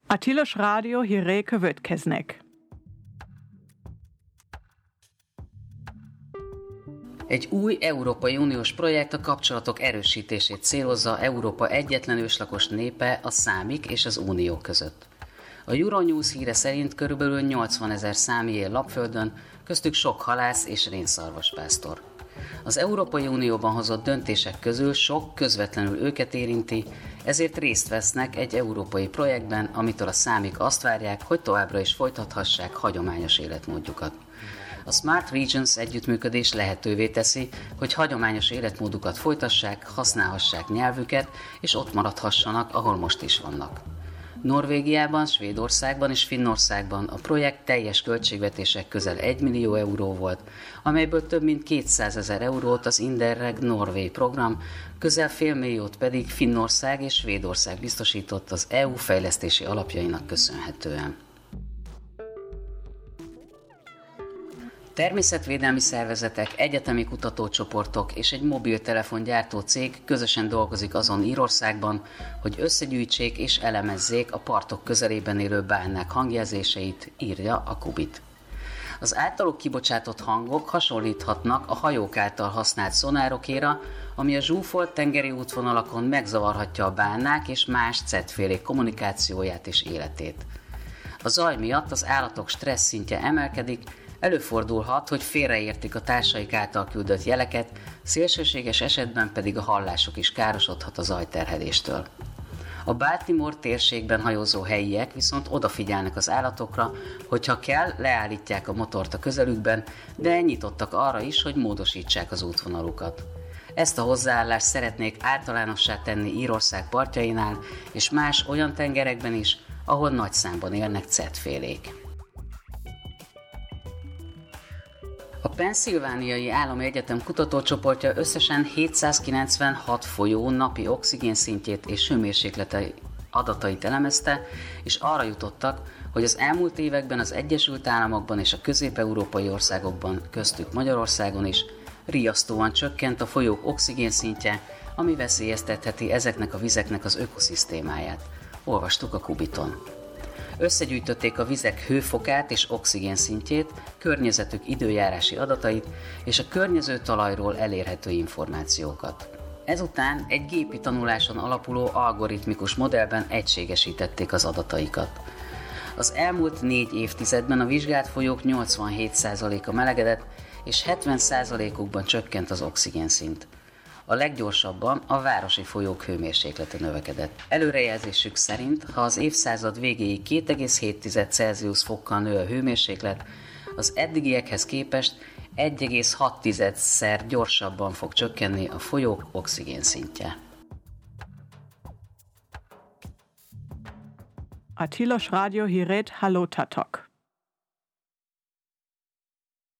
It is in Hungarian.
A Tilos Rádió hírei következnek. Egy új Európai Uniós projekt a kapcsolatok erősítését célozza Európa egyetlen őslakos népe, a számik és az Unió között. A Euronews híre szerint körülbelül 80 000 számi él Lapföldön, köztük sok halász és rénszarvaspásztor. Az Európai Unióban hozott döntések közül sok közvetlenül őket érinti, ezért részt vesznek egy európai projektben, amitől a számik azt várják, hogy továbbra is folytathassák hagyományos életmódjukat. A Smart Regions együttműködés lehetővé teszi, hogy hagyományos életmódukat folytassák, használhassák nyelvüket, és ott maradhassanak, ahol most is vannak. Norvégiában, Svédországban és Finnországban a projekt teljes költségvetések közel 1 millió euró volt, amelyből több mint 200 000 eurót az Interreg Norway program, közel fél milliót pedig Finnország és Svédország biztosított az EU fejlesztési alapjainak köszönhetően. Természetvédelmi szervezetek, egyetemi kutatócsoportok és egy mobiltelefongyártó cég közösen dolgozik azon Írországban, hogy összegyűjtsék és elemezzék a partok közelében élő bálnák hangjelzéseit, írja a Kubit. Az általuk kibocsátott hangok hasonlíthatnak a hajók által használt szonárokéra, ami a zsúfolt tengeri útvonalakon megzavarhatja a bálnák és más cetfélék kommunikációját és életét. A zaj miatt az állatok stressz szintje emelkedik, előfordulhat, hogy félreértik a társaik által küldött jeleket, szélsőséges esetben pedig a hallásuk is károsodhat a zajterheléstől. A Baltimore térségben hajózó helyiek viszont odafigyelnek az állatokra, hogyha kell, leállítják a motort a közelükben, de nyitottak arra is, hogy módosítsák az útvonalukat. Ezt a hozzáállást szeretnék általánossá tenni Írország partjainál és más olyan tengerekben is, ahol nagy számban élnek cetfélék. A Pennsylvániai Állami Egyetem kutatócsoportja összesen 796 folyó napi oxigénszintjét és hőmérséklete adatait elemezte, és arra jutottak, hogy az elmúlt években az Egyesült Államokban és a közép-európai országokban, köztük Magyarországon is, riasztóan csökkent a folyók oxigénszintje, ami veszélyeztetheti ezeknek a vizeknek az ökoszisztémáját. Olvastuk a Kubiton. Összegyűjtötték a vizek hőfokát és oxigénszintjét, környezetük időjárási adatait és a környező talajról elérhető információkat. Ezután egy gépi tanuláson alapuló algoritmikus modellben egységesítették az adataikat. Az elmúlt 4 évtizedben a vizsgált folyók 87%-a melegedett, és 70%-ukban csökkent az oxigénszint. A leggyorsabban a városi folyók hőmérséklete növekedett. Előrejelzésük szerint, ha az évszázad végéig 2,7 Celsius fokkal nő a hőmérséklet, az eddigiekhez képest 1,6-szer gyorsabban fog csökkenni a folyók oxigénszintje. A Tilos Rádió hírét hallottátok.